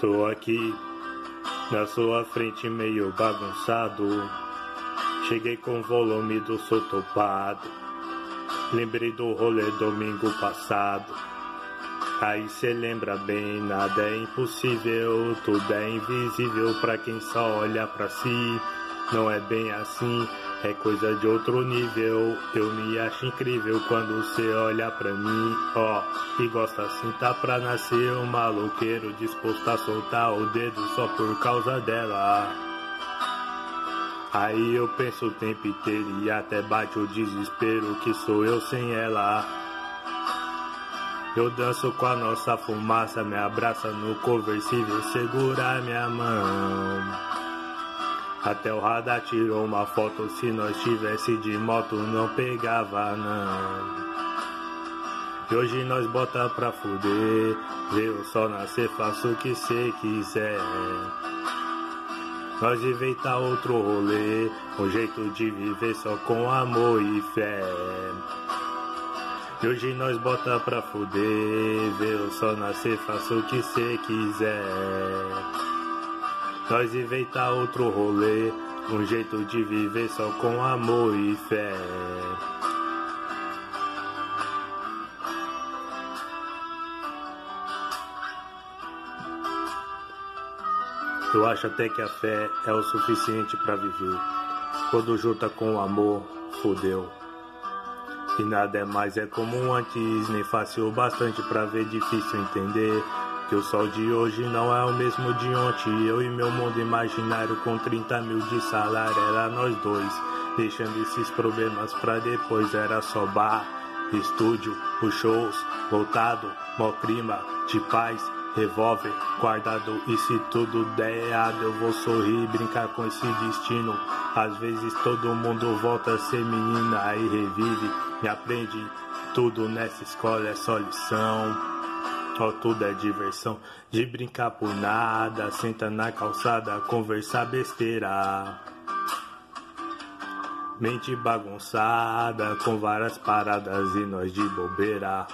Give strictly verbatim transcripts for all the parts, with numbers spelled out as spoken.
Tô aqui na sua frente meio bagunçado. Cheguei com o volume do som topado. Lembrei do rolê domingo passado. Aí cê lembra bem, nada é impossível, tudo é invisível pra quem só olha pra si. Não é bem assim, é coisa de outro nível. Eu me acho incrível quando cê olha pra mim, ó. E gosta assim, tá pra nascer um maloqueiro disposto a soltar o dedo só por causa dela. Aí eu penso o tempo inteiro e até bate o desespero que sou eu sem ela. Eu danço com a nossa fumaça, me abraça no conversível, segura minha mão. Até o radar tirou uma foto, se nós tivesse de moto não pegava não. E hoje nós bota pra fuder, vê o sol nascer, faça o que cê quiser. Nós inventa outro rolê, um jeito de viver só com amor e fé. E hoje nós bota pra fuder, vê o sol nascer, faça o que cê quiser. Nós inventa outro rolê, um jeito de viver só com amor e fé. Eu acho até que a fé é o suficiente pra viver. Quando junta com o amor, fudeu. E nada é mais é comum antes, nem fácil o bastante pra ver difícil entender. Que o sol de hoje não é o mesmo de ontem. Eu e meu mundo imaginário com trinta mil de salário era nós dois. Deixando esses problemas pra depois, era só bar, estúdio, os shows, voltado, mó clima de paz, revólver guardado. E se tudo der errado eu vou sorrir e brincar com esse destino. Às vezes todo mundo volta a ser menina e revive e aprende tudo nessa escola, é só lição. Ó, tudo é diversão, de brincar por nada, senta na calçada, conversar besteira. Mente bagunçada, com várias paradas e nós de bobeira.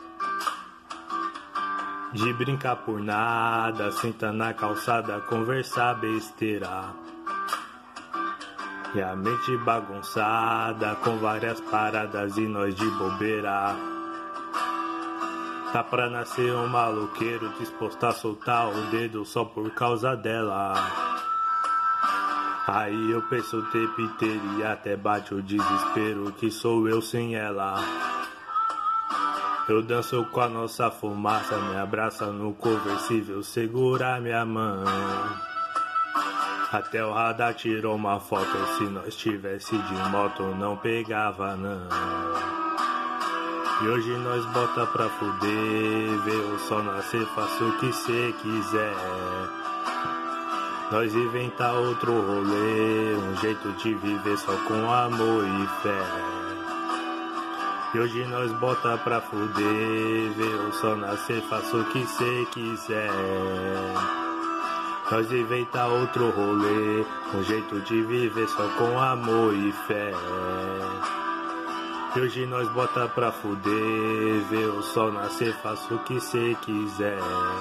De brincar por nada, senta na calçada, conversar besteira. E a mente bagunçada, com várias paradas e nós de bobeira. Tá pra nascer um maloqueiro disposto a soltar o dedo só por causa dela. Aí eu penso o tempo inteiro e até bate o desespero que sou eu sem ela. Eu danço com a nossa fumaça, me abraça no conversível, segura minha mão. Até o radar tirou uma foto, se nós tivesse de moto não pegava não. E hoje nós bota pra fuder, vê o sol nascer, faça o que cê quiser. Nós inventa outro rolê, um jeito de viver só com amor e fé. E hoje nós bota pra fuder, vê o sol nascer, faça o que cê quiser. Nós inventa outro rolê, um jeito de viver só com amor e fé. E hoje nós bota pra fuder, vê o sol nascer, faça o que cê quiser.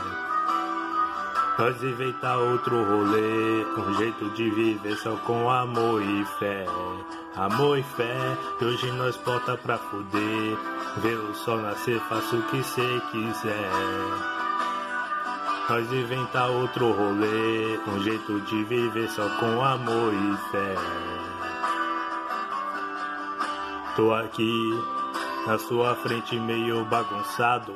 Nós inventa outro rolê, um jeito de viver só com amor e fé. Amor e fé, e hoje nós bota pra fuder, vê o sol nascer, faça o que cê quiser. Nós inventa outro rolê, um jeito de viver só com amor e fé. Tô aqui na sua frente meio bagunçado.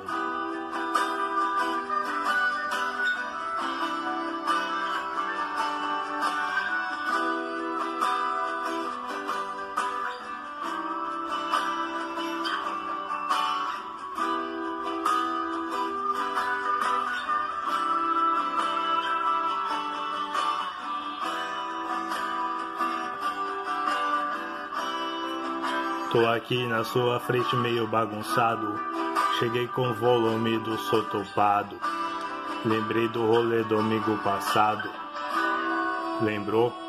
Tô aqui na sua frente meio bagunçado. Cheguei com o volume do som topado. Lembrei do rolê domingo passado. Lembrou?